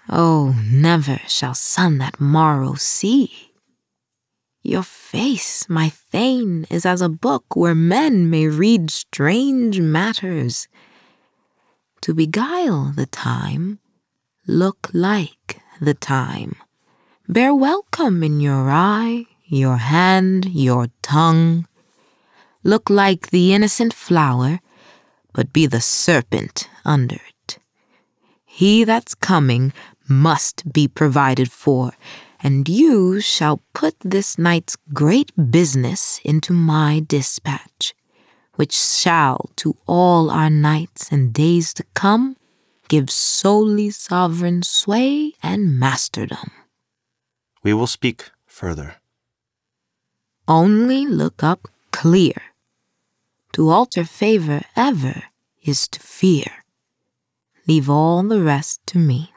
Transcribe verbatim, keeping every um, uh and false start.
Oh, never shall sun that morrow see. Your face, my Thane, is as a book where men may read strange matters. To beguile the time, look like the time. Bear welcome in your eye, your hand, your tongue. Look like the innocent flower, but be the serpent under it. He that's coming must be provided for, and you shall put this night's great business into my dispatch, which shall to all our nights and days to come give solely sovereign sway and masterdom. We will speak further. Only look up clear. To alter favor ever is to fear. Leave all the rest to me.